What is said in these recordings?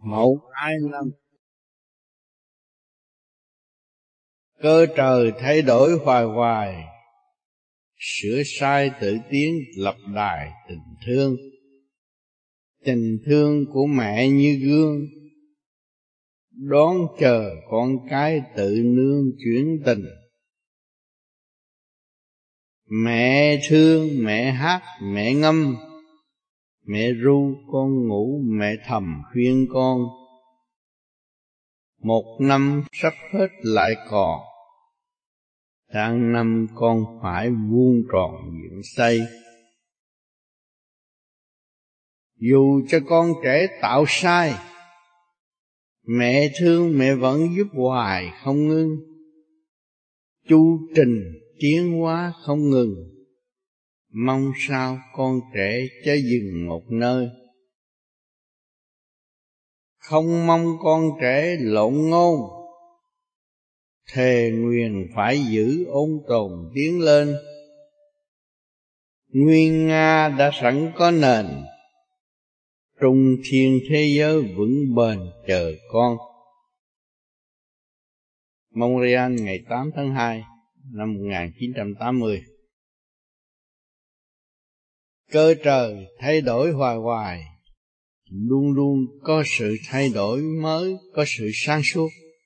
1, 2, 5. Cơ trời thay đổi hoài hoài, sửa sai tự tiến lập đài tình thương. Tình thương của mẹ như gương, đón chờ con cái tự nương chuyển tình. Mẹ thương, mẹ hát, mẹ ngâm, mẹ ru con ngủ, mẹ thầm khuyên con. 1 năm sắp hết lại còn, sang năm con phải vuông tròn dựng xây. Dù cho con trẻ tạo sai, mẹ thương mẹ vẫn giúp hoài không ngưng. Chu trình tiến hóa không ngừng, mong sao con trẻ chớ dừng một nơi. Không mong con trẻ lộn ngôn, thề nguyền phải giữ ôn tồn tiến lên. Nguyên Nga đã sẵn có nền, trung thiên thế giới vững bền chờ con. Montreal ngày 8 tháng 2 năm 1980. Cơ trời thay đổi hoài hoài, luôn luôn có sự thay đổi mới, có sự sáng suốt.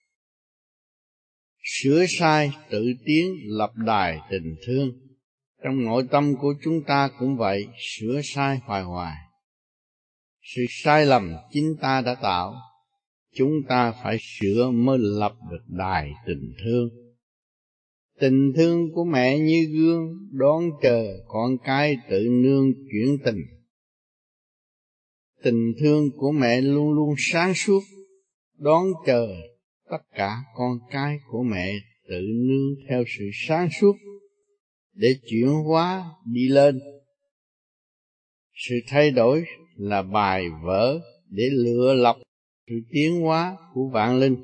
Sửa sai tự tiến lập đài tình thương. Trong nội tâm của chúng ta cũng vậy, sửa sai hoài hoài. Sự sai lầm chính ta đã tạo, chúng ta phải sửa mới lập được đài tình thương. Tình thương của mẹ như gương, đón chờ con cái tự nương chuyển tình. Tình thương của mẹ luôn luôn sáng suốt, đón chờ tất cả con cái của mẹ tự nương theo sự sáng suốt để chuyển hóa đi lên. Sự thay đổi là bài vở để lựa lọc sự tiến hóa của vạn linh.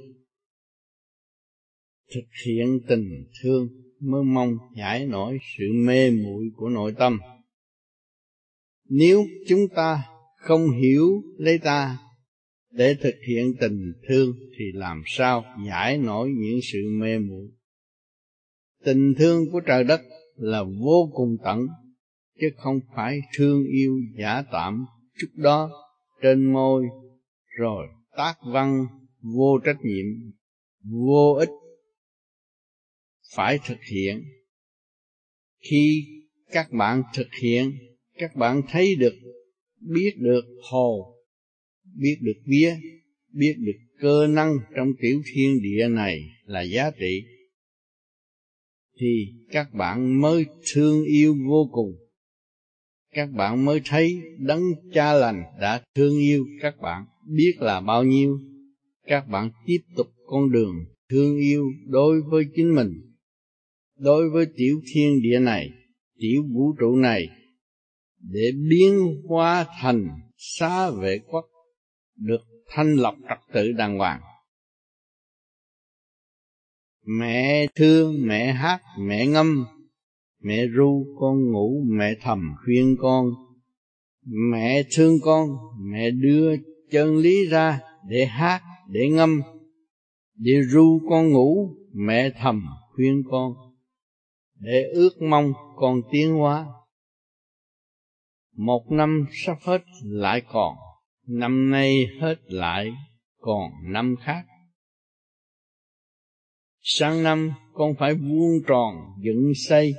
Thực hiện tình thương mới mong giải nổi sự mê muội của nội tâm. Nếu chúng ta không hiểu lấy ta để thực hiện tình thương thì làm sao giải nổi những sự mê muội. Tình thương của trời đất là vô cùng tận, chứ không phải thương yêu giả tạm chút đó trên môi rồi tác văn vô trách nhiệm, vô ích. Phải thực hiện. Khi các bạn thực hiện, các bạn thấy được, biết được hồ, biết được vía, biết được cơ năng trong tiểu thiên địa này là giá trị, thì các bạn mới thương yêu vô cùng. Các bạn mới thấy đấng cha lành đã thương yêu các bạn biết là bao nhiêu. Các bạn tiếp tục con đường thương yêu đối với chính mình, đối với tiểu thiên địa này, tiểu vũ trụ này, để biến hóa thành xá vệ quốc, được thanh lọc trật tự đàng hoàng. Mẹ thương, mẹ hát, mẹ ngâm, mẹ ru con ngủ, mẹ thầm khuyên con. Mẹ thương con, mẹ đưa chân lý ra để hát, để ngâm, để ru con ngủ, mẹ thầm khuyên con, để ước mong con tiến hóa. 1 năm sắp hết lại còn, năm nay hết lại còn năm khác. Sang năm con phải vuông tròn dựng xây,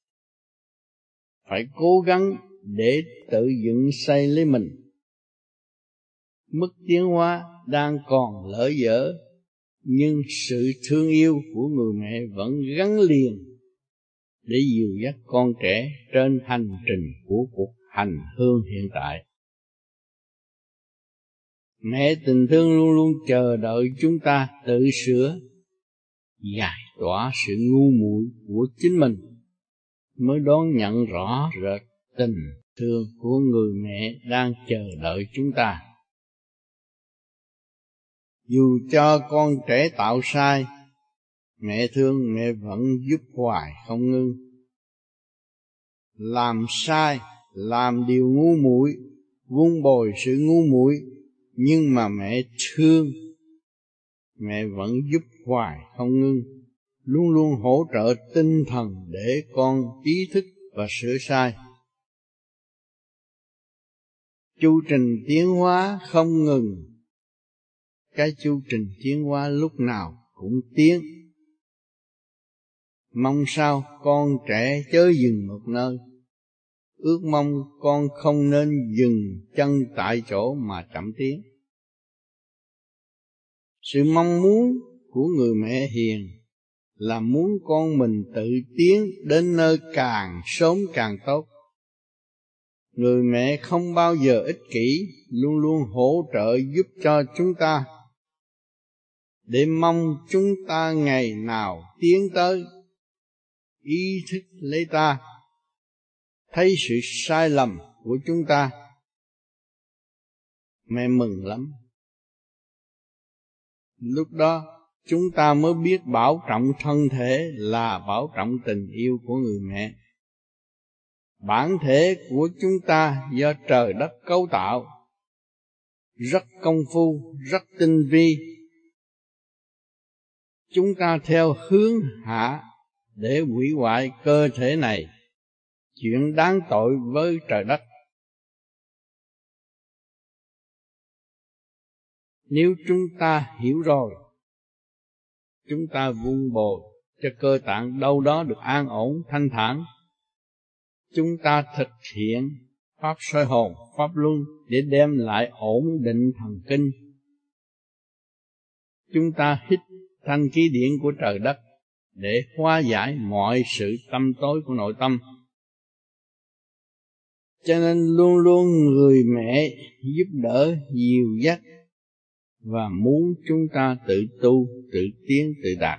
phải cố gắng để tự dựng xây lấy mình. Mức tiến hóa đang còn lỡ dở, nhưng sự thương yêu của người mẹ vẫn gắn liền để dìu dắt con trẻ trên hành trình của cuộc hành hương hiện tại. Mẹ tình thương luôn luôn chờ đợi chúng ta tự sửa, giải tỏa sự ngu muội của chính mình, mới đón nhận rõ rệt tình thương của người mẹ đang chờ đợi chúng ta. Dù cho con trẻ tạo sai, mẹ thương mẹ vẫn giúp hoài không ngưng. Làm sai, làm điều ngu muội, vun bồi sự ngu muội, Nhưng mà mẹ thương, mẹ vẫn giúp hoài không ngưng, luôn luôn hỗ trợ tinh thần để con ý thức và sửa sai. Chu trình tiến hóa không ngừng, cái chu trình tiến hóa lúc nào cũng tiến. Mong sao con trẻ chớ dừng một nơi, ước mong con không nên dừng chân tại chỗ mà chậm tiến. Sự mong muốn của người mẹ hiền là muốn con mình tự tiến đến nơi càng sớm càng tốt. Người mẹ không bao giờ ích kỷ, luôn luôn hỗ trợ giúp cho chúng ta, để mong chúng ta ngày nào tiến tới ý thức lấy ta, thấy sự sai lầm của chúng ta. Mẹ mừng lắm. Lúc đó chúng ta mới biết bảo trọng thân thể là bảo trọng tình yêu của người mẹ. Bản thể của chúng ta do trời đất cấu tạo, rất công phu, rất tinh vi. Chúng ta theo hướng hạ để hủy hoại cơ thể này, chuyện đáng tội với trời đất. Nếu chúng ta hiểu rồi, chúng ta vun bồi cho cơ tạng đâu đó được an ổn, thanh thản. Chúng ta thực hiện pháp soi hồn, pháp luân để đem lại ổn định thần kinh. Chúng ta hít thanh khí điển của trời đất để hóa giải mọi sự tâm tối của nội tâm. Cho nên luôn luôn người mẹ giúp đỡ, dìu dắt và muốn chúng ta tự tu, tự tiến, tự đạt.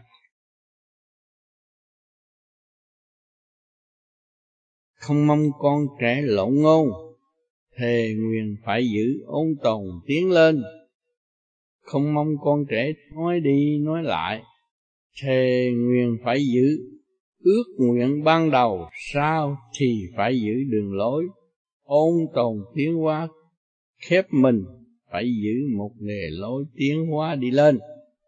Không mong con trẻ lộn ngôn, thề nguyện phải giữ ôn tồn tiến lên. Không mong con trẻ nói đi nói lại, thề nguyện phải giữ ước nguyện ban đầu, sao thì phải giữ đường lối ôn tồn tiến hóa, khép mình phải giữ một nghề lối tiến hóa đi lên.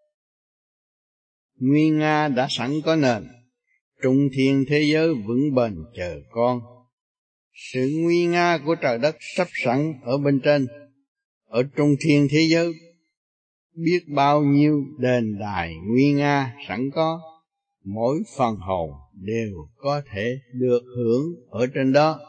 Nguy nga đã sẵn có nền, trung thiên thế giới vững bền chờ con. Sự nguy nga của trời đất sắp sẵn ở bên trên, ở trung thiên thế giới biết bao nhiêu đền đài nguy nga sẵn có, mỗi phần hồn đều có thể được hưởng ở trên đó.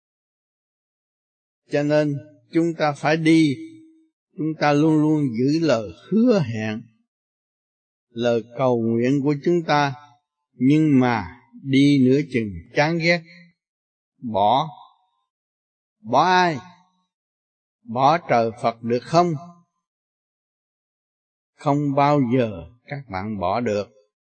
Cho nên chúng ta phải đi, chúng ta luôn luôn giữ lời hứa hẹn, lời cầu nguyện của chúng ta, nhưng mà đi nửa chừng chán ghét, bỏ ai? Bỏ trời Phật được không? Không bao giờ các bạn bỏ được.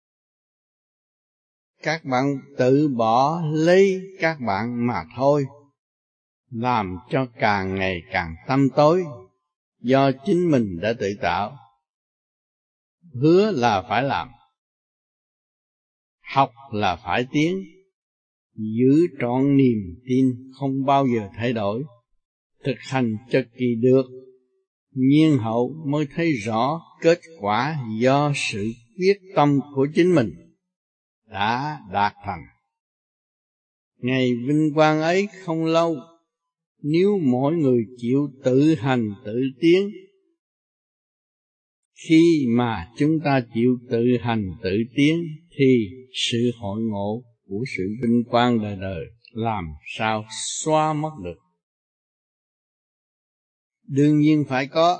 Các bạn tự bỏ lấy các bạn mà thôi, làm cho càng ngày càng tăm tối, do chính mình đã tự tạo. Hứa là phải làm, học là phải tiến, giữ trọn niềm tin không bao giờ thay đổi, thực hành cho kỳ được, nhiên hậu mới thấy rõ kết quả do sự quyết tâm của chính mình đã đạt thành. Ngày vinh quang ấy không lâu, nếu mỗi người chịu tự hành tự tiến. Khi mà chúng ta chịu tự hành tự tiến thì sự hội ngộ của sự vinh quang đời đời làm sao xóa mất được. Đương nhiên phải có.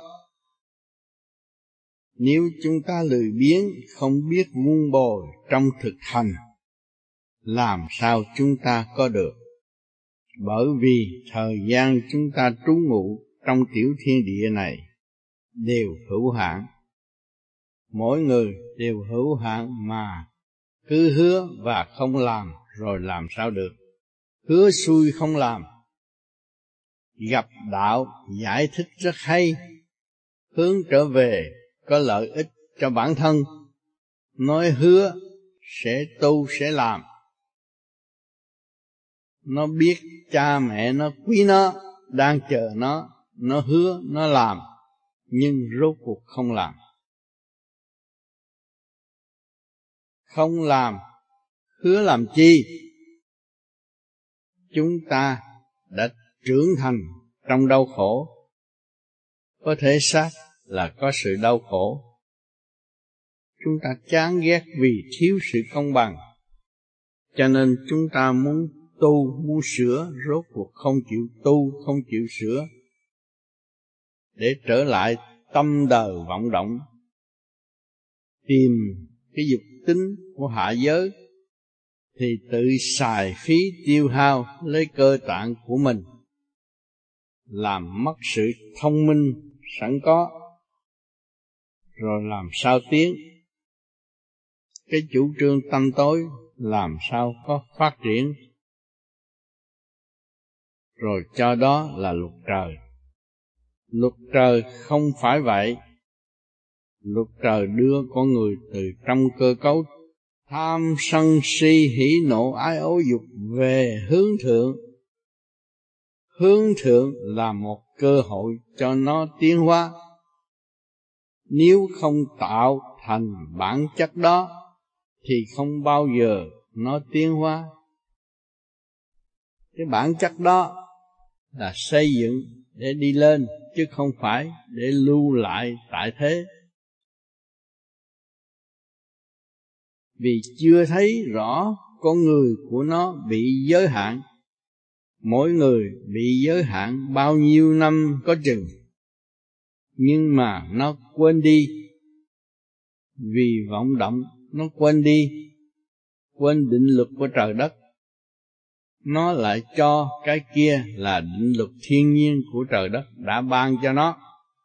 Nếu chúng ta lười biếng, không biết vun bồi trong thực hành, làm sao chúng ta có được? Bởi vì thời gian chúng ta trú ngụ trong tiểu thiên địa này đều hữu hạn. Mỗi người đều hữu hạn mà cứ hứa và không làm rồi làm sao được? Hứa xuôi không làm. Gặp đạo giải thích rất hay, hướng trở về có lợi ích cho bản thân. Nói hứa sẽ tu sẽ làm. Nó biết cha mẹ nó quý nó, đang chờ nó hứa, nó làm. nhưng rốt cuộc không làm. Không làm, hứa làm chi? Chúng ta đã trưởng thành trong đau khổ. Có thể xác là có sự đau khổ. Chúng ta chán ghét vì thiếu sự công bằng, cho nên chúng ta muốn tu, muốn sửa, rốt cuộc không chịu tu, không chịu sửa, để trở lại tâm đời vọng động, tìm cái dục tính của hạ giới, thì tự xài phí tiêu hao lấy cơ tạng của mình, làm mất sự thông minh sẵn có, rồi làm sao tiến. Cái chủ trương tâm tối làm sao có phát triển, rồi cho đó là luật trời. Luật trời không phải vậy. Luật trời đưa con người từ trong cơ cấu tham sân si hỉ nộ ái ố dục về hướng thượng. Hướng thượng là một cơ hội cho nó tiến hóa. Nếu không tạo thành bản chất đó thì không bao giờ nó tiến hóa. Cái bản chất đó là xây dựng để đi lên, chứ không phải để lưu lại tại thế. Vì chưa thấy rõ con người của nó bị giới hạn. Mỗi người bị giới hạn bao nhiêu năm có chừng, nhưng mà nó quên đi. Vì vọng động nó quên đi, quên định luật của trời đất. Nó lại cho cái kia là định luật thiên nhiên của trời đất đã ban cho nó.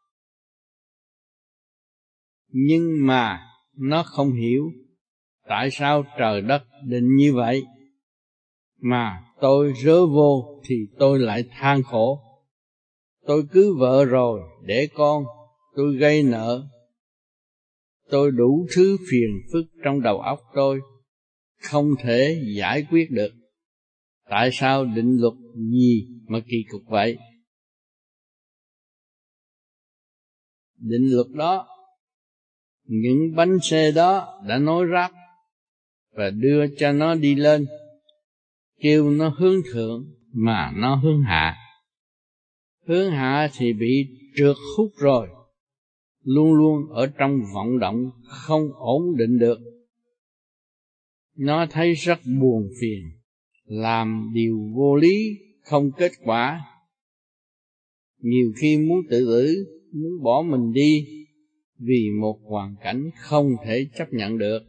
Nhưng mà nó không hiểu tại sao trời đất định như vậy, mà tôi rớ vô thì tôi lại than khổ. Tôi cưới vợ rồi, để con, tôi gây nợ, tôi đủ thứ phiền phức trong đầu óc tôi, không thể giải quyết được. Tại sao định luật gì mà kỳ cục vậy? Định luật đó, những bánh xe đó đã nối ráp và đưa cho nó đi lên, kêu nó hướng thượng mà nó hướng hạ. Hướng hạ thì bị trượt hút rồi, luôn luôn ở trong vọng động, không ổn định được. Nó thấy rất buồn phiền, làm điều vô lý, không kết quả. Nhiều khi muốn tự tử, muốn bỏ mình đi, vì một hoàn cảnh không thể chấp nhận được.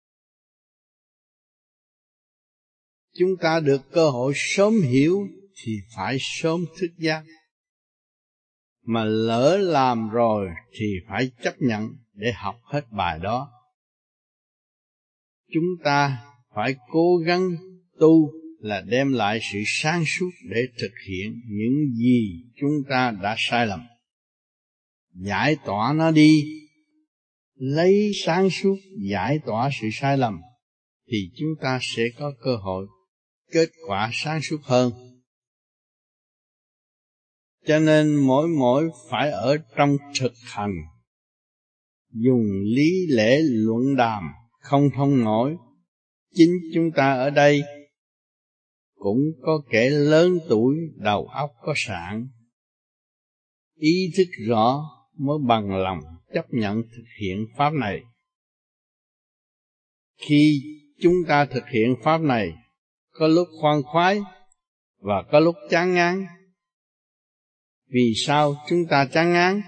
Chúng ta được cơ hội sớm hiểu thì phải sớm thức giác. Mà lỡ làm rồi thì phải chấp nhận để học hết bài đó. Chúng ta phải cố gắng tu là đem lại sự sáng suốt để thực hiện những gì chúng ta đã sai lầm. Giải tỏa nó đi, lấy sáng suốt giải tỏa sự sai lầm, thì chúng ta sẽ có cơ hội kết quả sáng suốt hơn. Cho nên mỗi phải ở trong thực hành, dùng lý lẽ luận đàm không thông nổi. Chính chúng ta ở đây cũng có kẻ lớn tuổi, đầu óc có sạn, ý thức rõ mới bằng lòng chấp nhận thực hiện pháp này. Khi chúng ta thực hiện pháp này, có lúc khoan khoái và có lúc chán ngán. Vì sao chúng ta chán ngán?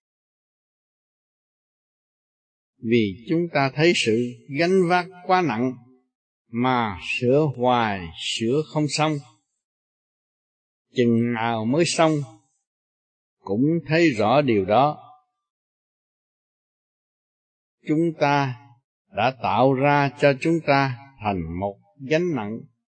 Vì chúng ta thấy sự gánh vác quá nặng, mà sửa hoài sửa không xong. Chừng nào mới xong, cũng thấy rõ điều đó. Chúng ta đã tạo ra cho chúng ta thành một gánh nặng,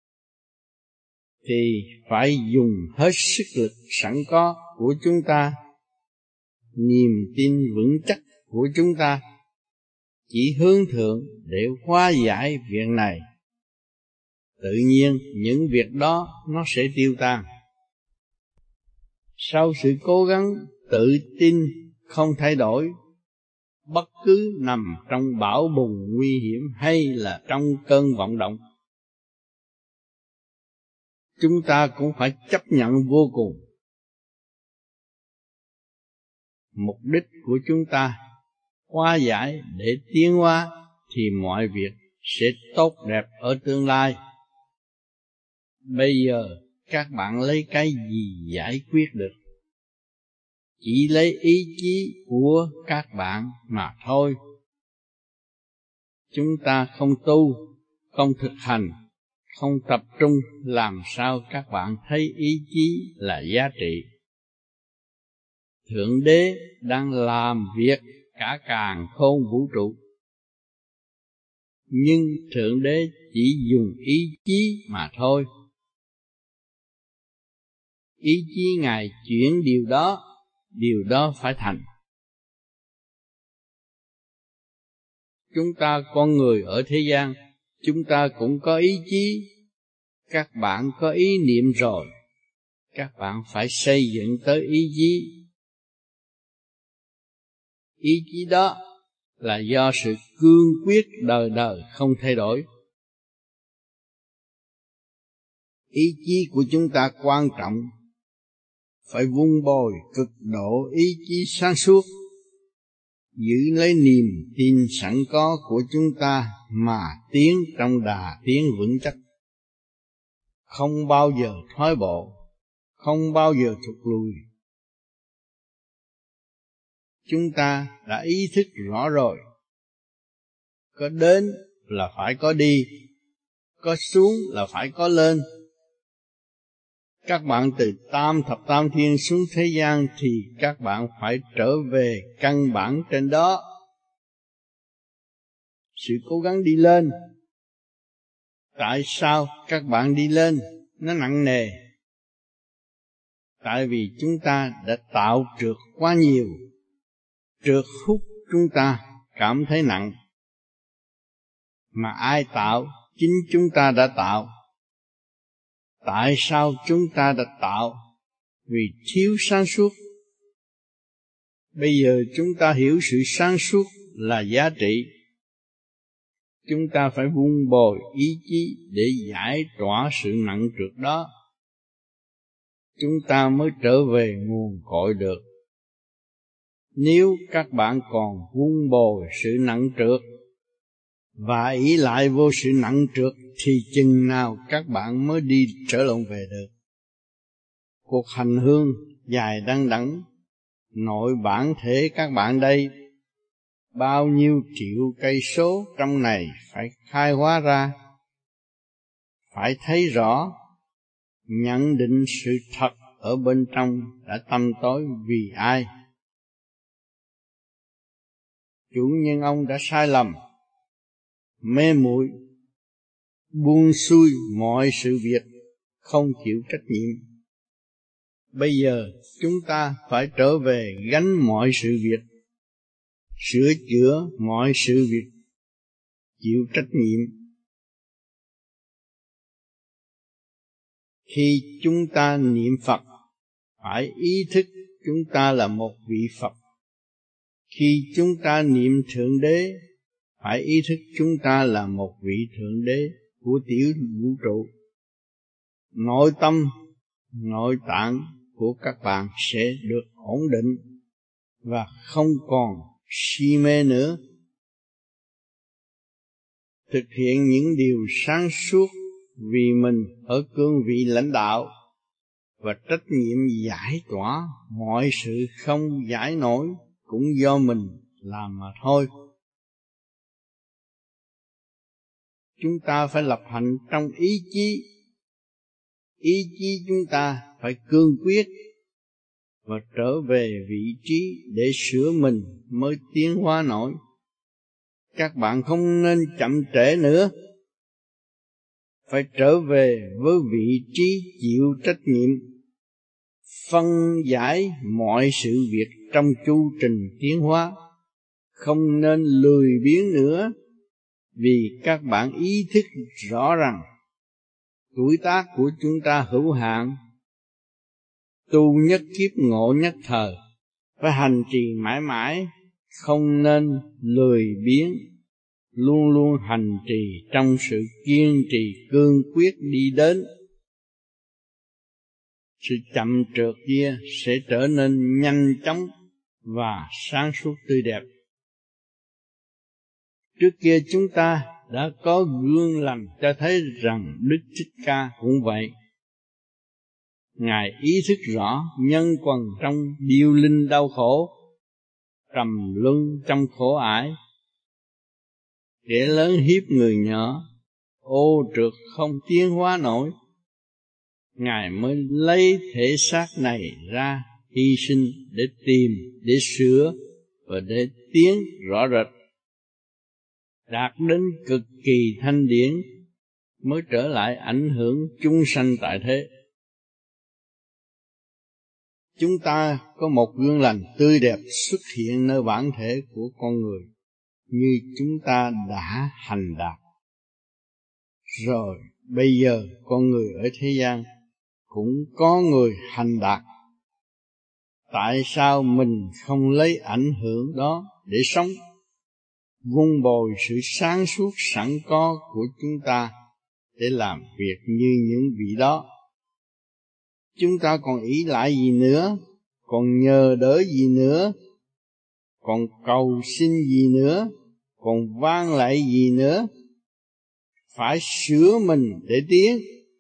thì phải dùng hết sức lực sẵn có của chúng ta, niềm tin vững chắc của chúng ta, chỉ hướng thượng để hóa giải việc này. Tự nhiên những việc đó nó sẽ tiêu tan. Sau sự cố gắng tự tin không thay đổi, bất cứ nằm trong bão bùng nguy hiểm hay là trong cơn vọng động. Chúng ta cũng phải chấp nhận vô cùng. Mục đích của chúng ta hóa giải để tiến hóa thì mọi việc sẽ tốt đẹp ở tương lai. Bây giờ các bạn lấy cái gì giải quyết được? Chỉ lấy ý chí của các bạn mà thôi. Chúng ta không tu, không thực hành, không tập trung, làm sao các bạn thấy ý chí là giá trị? Thượng Đế đang làm việc cả càn khôn vũ trụ, nhưng Thượng Đế chỉ dùng ý chí mà thôi. Ý chí Ngài chuyển điều đó phải thành. Chúng ta con người ở thế gian, chúng ta cũng có ý chí. Các bạn có ý niệm rồi, các bạn phải xây dựng tới ý chí. Ý chí đó là do sự cương quyết đời đời không thay đổi. Ý chí của chúng ta quan trọng, phải vun bồi cực độ ý chí sáng suốt, giữ lấy niềm tin sẵn có của chúng ta mà tiến trong đà tiến vững chắc. Không bao giờ thoái bộ, không bao giờ thụt lùi. Chúng ta đã ý thức rõ rồi, có đến là phải có đi, có xuống là phải có lên. Các bạn từ tam thập tam thiên xuống thế gian thì các bạn phải trở về căn bản trên đó. Sự cố gắng đi lên. Tại sao các bạn đi lên nó nặng nề? Tại vì chúng ta đã tạo trượt quá nhiều. Trượt hút chúng ta cảm thấy nặng. Mà ai tạo? Chính chúng ta đã tạo. Tại sao chúng ta đã tạo? Vì thiếu sáng suốt. Bây giờ chúng ta hiểu sự sáng suốt là giá trị. Chúng ta phải vun bồi ý chí để giải tỏa sự nặng trược đó. Chúng ta mới trở về nguồn cội được. Nếu các bạn còn vun bồi sự nặng trược và ý lại vô sự nặng trược thì chừng nào các bạn mới đi trở lộn về được. Cuộc hành hương dài đăng đẵng, nội bản thể các bạn đây, bao nhiêu triệu cây số trong này phải khai hóa ra, phải thấy rõ, nhận định sự thật ở bên trong đã tăm tối vì ai. Chủ nhân ông đã sai lầm, mê muội, buông xuôi mọi sự việc, không chịu trách nhiệm. Bây giờ chúng ta phải trở về gánh mọi sự việc, sửa chữa mọi sự việc, chịu trách nhiệm. Khi chúng ta niệm Phật, phải ý thức chúng ta là một vị Phật. Khi chúng ta niệm Thượng Đế, phải ý thức chúng ta là một vị Thượng Đế của tiểu vũ trụ. Nội tâm, nội tạng của các bạn sẽ được ổn định và không còn si mê nữa. Thực hiện những điều sáng suốt vì mình ở cương vị lãnh đạo và trách nhiệm giải tỏa mọi sự không giải nổi cũng do mình làm mà thôi. Chúng ta phải lập hạnh trong ý chí. Ý chí chúng ta phải cương quyết và trở về vị trí để sửa mình mới tiến hóa nổi. Các bạn không nên chậm trễ nữa, phải trở về với vị trí chịu trách nhiệm, phân giải mọi sự việc trong chu trình tiến hóa. Không nên lười biếng nữa, vì các bạn ý thức rõ rằng tuổi tác của chúng ta hữu hạn, tu nhất kiếp ngộ nhất thời, phải hành trì mãi mãi, không nên lười biếng, luôn luôn hành trì trong sự kiên trì cương quyết đi đến. Sự chậm trượt kia sẽ trở nên nhanh chóng và sáng suốt tươi đẹp. Trước kia chúng ta đã có gương lành cho thấy rằng Đức Thích Ca cũng vậy. Ngài ý thức rõ nhân quần trong điêu linh đau khổ, trầm luân trong khổ ải, kẻ lớn hiếp người nhỏ, ô trượt không tiến hóa nổi. Ngài mới lấy thể xác này ra hy sinh để tìm, để sửa và để tiến rõ rệt, đạt đến cực kỳ thanh điển mới trở lại ảnh hưởng chúng sanh tại thế. Chúng ta có một gương lành tươi đẹp xuất hiện nơi bản thể của con người, như chúng ta đã hành đạt. Rồi bây giờ con người ở thế gian cũng có người hành đạt. Tại sao mình không lấy ảnh hưởng đó để sống, vun bồi sự sáng suốt sẵn có của chúng ta để làm việc như những vị đó? Chúng ta còn ý lại gì nữa, còn nhờ đỡ gì nữa, còn cầu xin gì nữa, còn vang lại gì nữa? Phải sửa mình để tiến.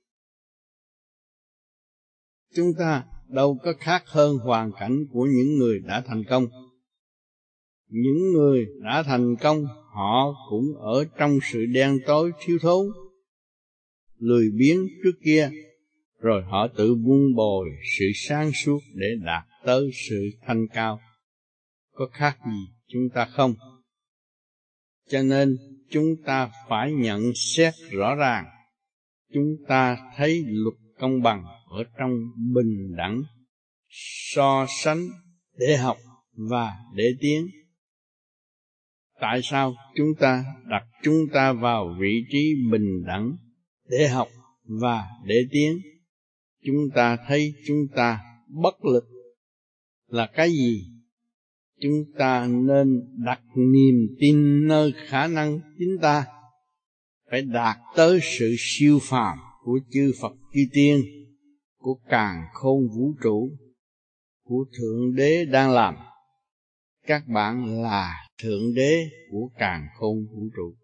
Chúng ta đâu có khác hơn hoàn cảnh của những người đã thành công. Những người đã thành công, họ cũng ở trong sự đen tối thiếu thốn, lười biếng trước kia, rồi họ tự vun bồi sự sáng suốt để đạt tới sự thanh cao. Có khác gì chúng ta không? Cho nên chúng ta phải nhận xét rõ ràng. Chúng ta thấy luật công bằng ở trong bình đẳng, so sánh để học và để tiến. Tại sao chúng ta đặt chúng ta vào vị trí bình đẳng để học và để tiến? Chúng ta thấy chúng ta bất lực là cái gì? Chúng ta nên đặt niềm tin nơi khả năng chính ta, phải đạt tới sự siêu phàm của chư Phật chư Tiên, của càn khôn vũ trụ, của Thượng Đế đang làm. Các bạn là Thượng Đế của càn khôn vũ trụ.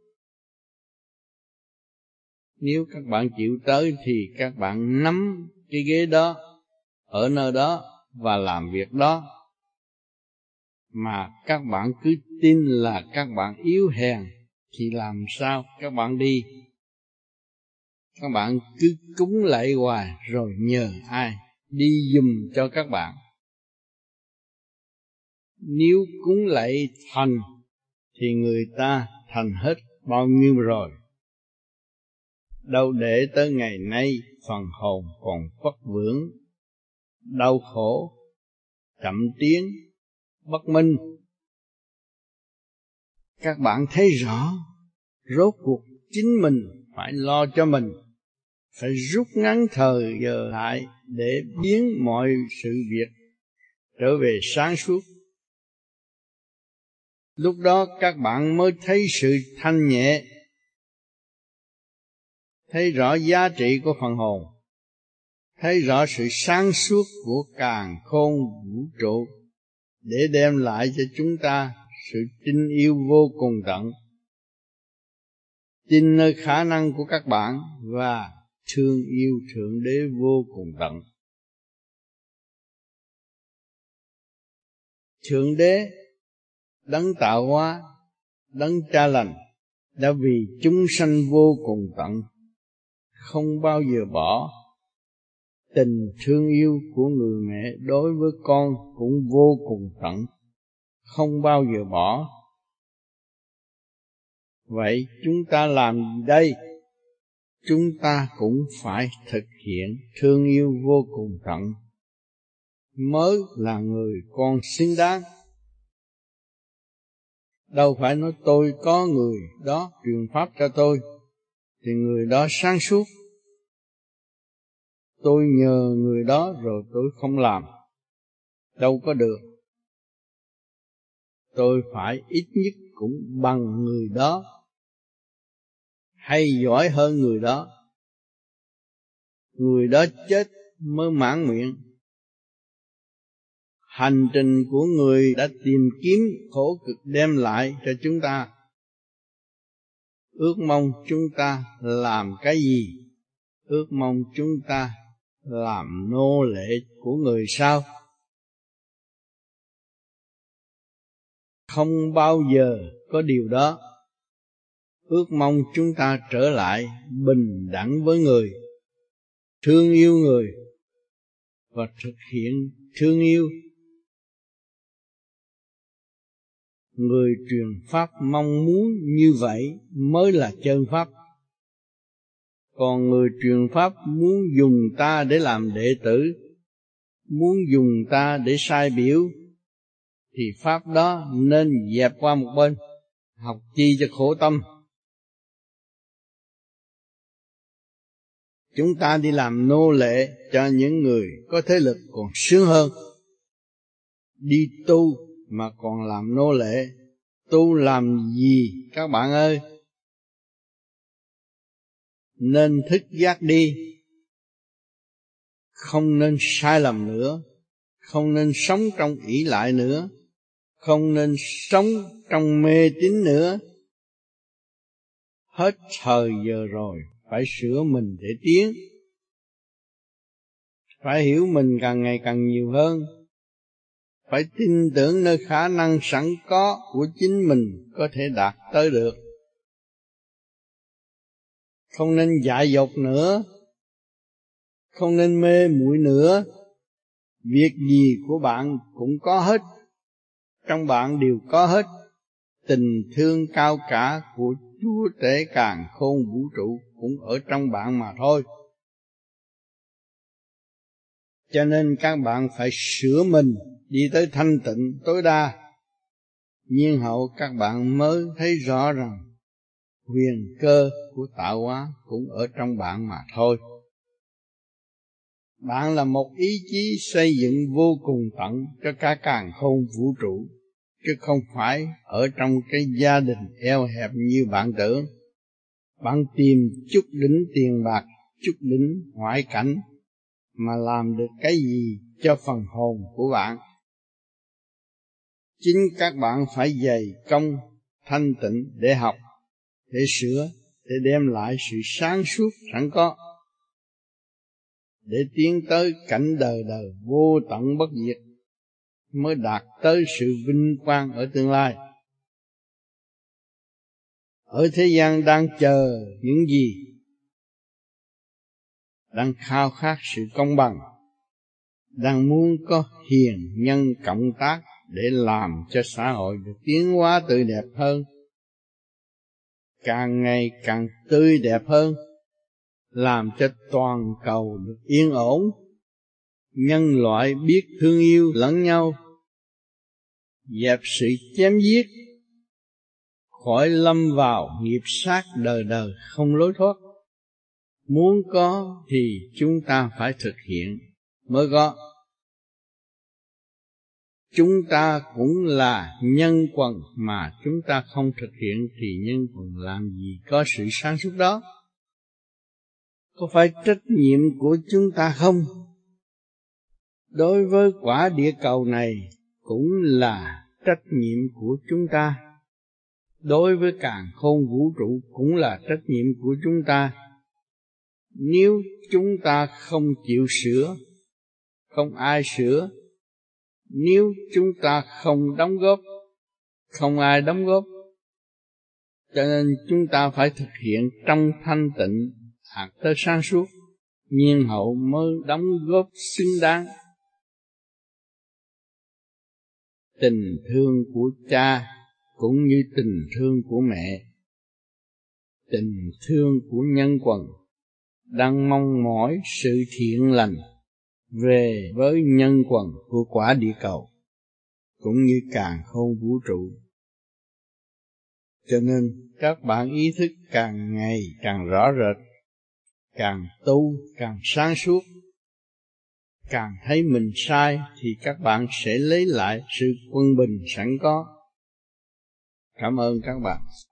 Nếu các bạn chịu tới thì các bạn nắm cái ghế đó, ở nơi đó và làm việc đó. Mà các bạn cứ tin là các bạn yếu hèn thì làm sao các bạn đi? Các bạn cứ cúng lạy hoài rồi nhờ ai đi giùm cho các bạn. Nếu cúng lạy thành thì người ta thành hết bao nhiêu rồi. Đâu để tới ngày nay phần hồn còn vất vưởng, đau khổ, chậm tiến, bất minh. Các bạn thấy rõ, rốt cuộc chính mình phải lo cho mình, phải rút ngắn thời giờ lại để biến mọi sự việc trở về sáng suốt. Lúc đó các bạn mới thấy sự thanh nhẹ, thấy rõ giá trị của phần hồn, thấy rõ sự sáng suốt của càn khôn vũ trụ, để đem lại cho chúng ta sự tin yêu vô cùng tận, tin nơi khả năng của các bạn và thương yêu Thượng Đế vô cùng tận. Thượng Đế, đấng tạo hóa, đấng cha lành, đã vì chúng sanh vô cùng tận, không bao giờ bỏ. Tình thương yêu của người mẹ đối với con cũng vô cùng tận, không bao giờ bỏ. Vậy chúng ta làm gì đây? Chúng ta cũng phải thực hiện thương yêu vô cùng tận, mới là người con xứng đáng. Đâu phải nói tôi có người đó truyền pháp cho tôi thì người đó sáng suốt, tôi nhờ người đó rồi tôi không làm, đâu có được. tôi phải ít nhất cũng bằng người đó, hay giỏi hơn người đó. Người đó chết mới mãn nguyện. Hành trình của người đã tìm kiếm khổ cực đem lại cho chúng ta. Ước mong chúng ta làm cái gì? Ước mong chúng ta làm nô lệ của người sao? Không bao giờ có điều đó. Ước mong chúng ta trở lại bình đẳng với người, thương yêu người và thực hiện thương yêu. Người truyền pháp mong muốn như vậy mới là chân pháp. Còn người truyền pháp muốn dùng ta để làm đệ tử, muốn dùng ta để sai biểu, thì pháp đó nên dẹp qua một bên, học chi cho khổ tâm. Chúng ta đi làm nô lệ cho những người có thế lực còn sướng hơn. Đi tu mà còn làm nô lệ, tu làm gì các bạn ơi? Nên thức giác đi, không nên sai lầm nữa, không nên sống trong ỷ lại nữa, không nên sống trong mê tín nữa. Hết thời giờ rồi, phải sửa mình để tiến, phải hiểu mình càng ngày càng nhiều hơn, phải tin tưởng nơi khả năng sẵn có của chính mình có thể đạt tới được. Không nên dại dột nữa, không nên mê muội nữa. Việc gì của bạn cũng có hết, trong bạn đều có hết. Tình thương cao cả của Chúa Tể càn khôn vũ trụ cũng ở trong bạn mà thôi. Cho nên các bạn phải sửa mình, đi tới thanh tịnh tối đa. Nhiên hậu các bạn mới thấy rõ rằng huyền cơ của tạo hóa cũng ở trong bạn mà thôi. Bạn là một ý chí xây dựng vô cùng tận cho cả càn khôn vũ trụ, chứ không phải ở trong cái gia đình eo hẹp như bạn tưởng. Bạn tìm chút đỉnh tiền bạc, chút đỉnh ngoại cảnh mà làm được cái gì cho phần hồn của bạn? Chính các bạn phải dày công thanh tịnh để học, để sửa, để đem lại sự sáng suốt sẵn có, để tiến tới cảnh đời đời vô tận bất diệt, mới đạt tới sự vinh quang ở tương lai. Ở thế gian đang chờ những gì? Đang khao khát sự công bằng, đang muốn có hiền nhân cộng tác để làm cho xã hội được tiến hóa tươi đẹp hơn, càng ngày càng tươi đẹp hơn, làm cho toàn cầu được yên ổn, nhân loại biết thương yêu lẫn nhau, dẹp sự chém giết, khỏi lâm vào nghiệp sát đời đời không lối thoát. Muốn có thì chúng ta phải thực hiện mới có. Chúng ta cũng là nhân quần, mà chúng ta không thực hiện thì nhân quần làm gì có sự sáng suốt đó? Có phải trách nhiệm của chúng ta không? Đối với quả địa cầu này cũng là trách nhiệm của chúng ta. Đối với càn khôn vũ trụ cũng là trách nhiệm của chúng ta. Nếu chúng ta không chịu sửa, không ai sửa. Nếu chúng ta không đóng góp, không ai đóng góp. Cho nên chúng ta phải thực hiện trong thanh tịnh, đạt tới sáng suốt, nhiên hậu mới đóng góp xứng đáng. Tình thương của cha cũng như tình thương của mẹ, tình thương của nhân quần đang mong mỏi sự thiện lành về với nhân quần của quả địa cầu, cũng như càn khôn vũ trụ. Cho nên các bạn ý thức càng ngày càng rõ rệt, càng tu càng sáng suốt, càng thấy mình sai thì các bạn sẽ lấy lại sự quân bình sẵn có, Cảm ơn các bạn.